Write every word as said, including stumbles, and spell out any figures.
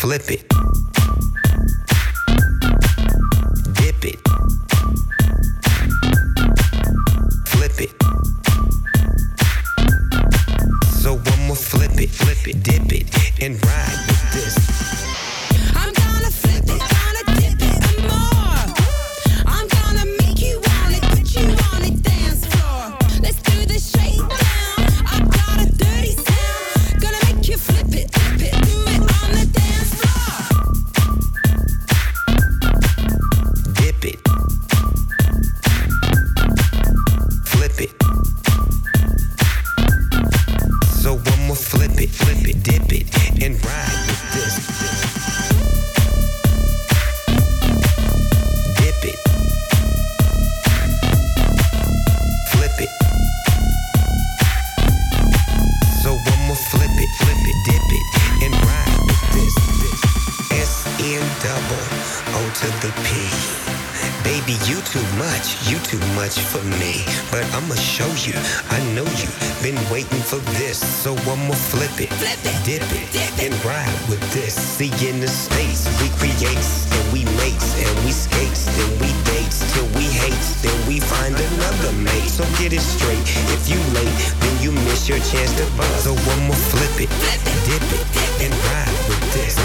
flip it. Dip it. Flip it. So I'ma flip it, flip it, dip it, and ride with this. I'm gonna flip it, gonna dip it and more. I'm gonna make you want it, put you on the dance floor. Let's do this shakedown. I got a dirty sound. Gonna make you flip it, flip it, do it on the dance floor. Dip it. Flip it. So I'ma flip it, flip it, dip it, and ride with this. Dip it. Flip it. So I'ma flip it, flip it, dip it, and ride with this. S N double O to the P. Baby, you too much, you too much for me. But I'ma show you, I know you been waiting for this. So I'ma flip it, Flip it, dip it, dip it. and ride with this. See, in the space, we creates, and we mates, and we skates, then we dates, till we hates, then we find another mate. So get it straight, if you late, then you miss your chance to buzz. So I'ma flip it, Flip it, dip it, dip it. and ride with this.